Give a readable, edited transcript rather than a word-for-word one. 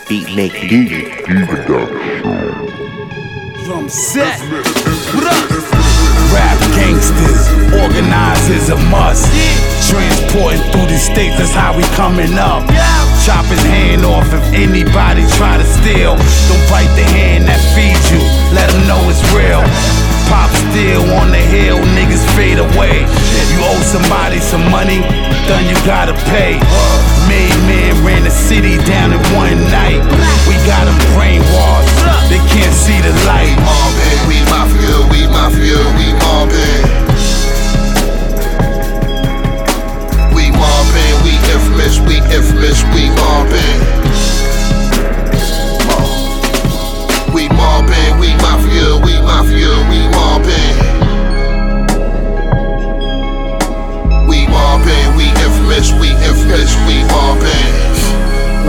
Beat Lick Lee. Drum set. What up? Rap gangsters, organizers a must. Transporting through these states, that's how we coming up. Chop his hand off if anybody try to steal. Don't bite the hand that feeds you, let them know it's real. Pop still on the hill, niggas fade away. You owe somebody some money, done you gotta pay. Made man ran the city